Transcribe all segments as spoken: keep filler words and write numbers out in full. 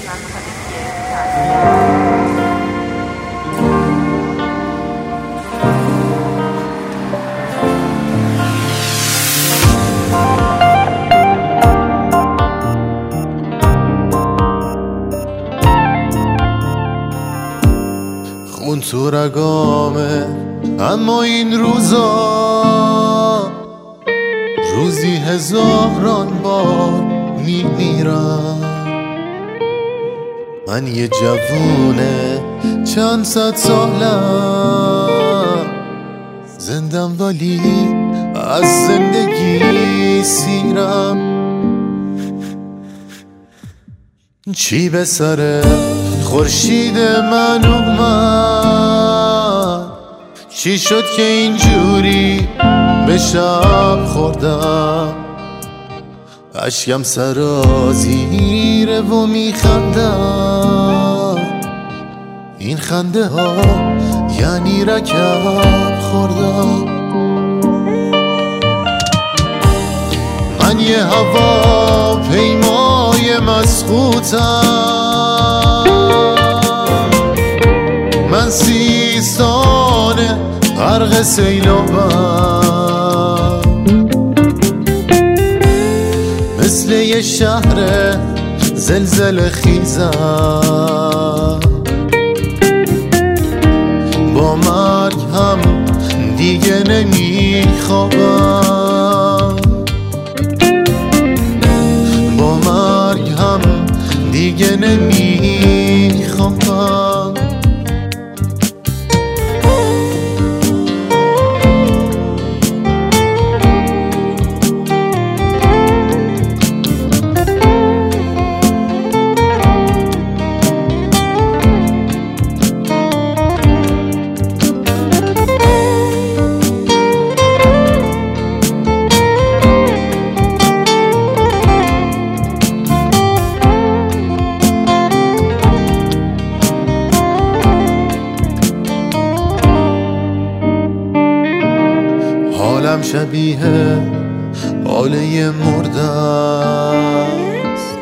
خانوادگی تربیت. خون تو رگامه، اما این روزا روزی هزاران بار میمیرم. من یه جوونه چند صد سالم، زندم ولی از زندگی سیرم. چی به سر خورشید من اومد، چی شد که اینجوری به شب خوردم؟ اشکم سرازیره و میخندم، این خنده ها یعنی رکب خوردم. من یه هوا پیمای مسخوتم، من سیستان غرق سیلابم، مثل یه شهر زلزله خیزم. با مرگ هم دیگه نمیخوابم، با مرگ هم دیگه نمیخوابم. حالم شبیه حال یه مرده است،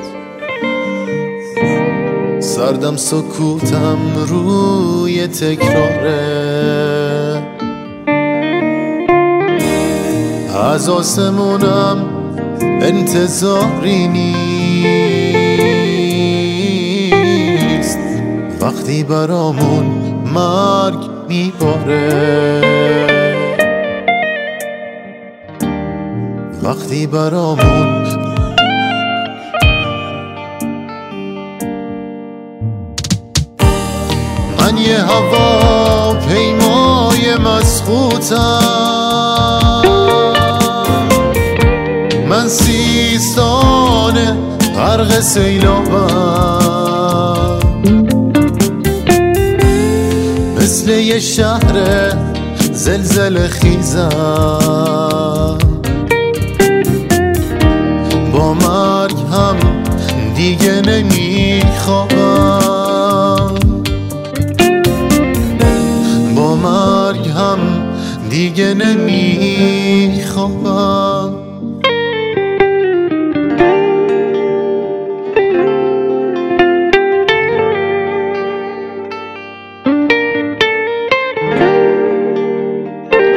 سردم سکوتم روی تکراره. از آسمونم انتظاری نیست، وقتی برامون مرگ میباره، وقتی برامون من یه هوا پیمای مسخوتم، من سیستان غرق سیلابم، مثل یه شهر زلزله خیزم. با مرگ هم دیگه نمیخوابم، با مرگ هم دیگه نمیخوابم.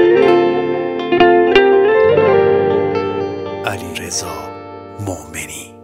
علیرضا مومنی.